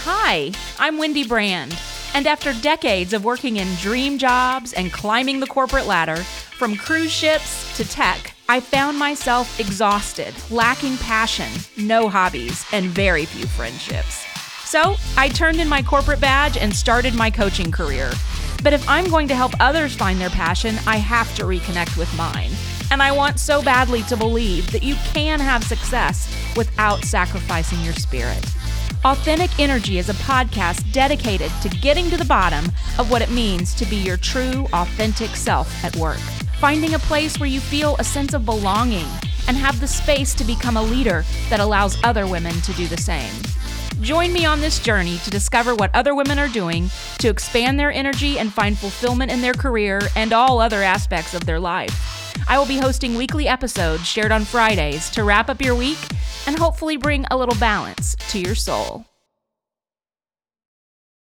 Hi, I'm Wendy Brand, and after decades of working in dream jobs and climbing the corporate ladder, from cruise ships to tech, I found myself exhausted, lacking passion, no hobbies, and very few friendships. So I turned in my corporate badge and started my coaching career. But if I'm going to help others find their passion, I have to reconnect with mine. And I want so badly to believe that you can have success without sacrificing your spirit. Authentic Energy is a podcast dedicated to getting to the bottom of what it means to be your true, authentic self at work. Finding a place where you feel a sense of belonging and have the space to become a leader that allows other women to do the same. Join me on this journey to discover what other women are doing to expand their energy and find fulfillment in their career and all other aspects of their life. I will be hosting weekly episodes shared on Fridays to wrap up your week and hopefully bring a little balance to your soul.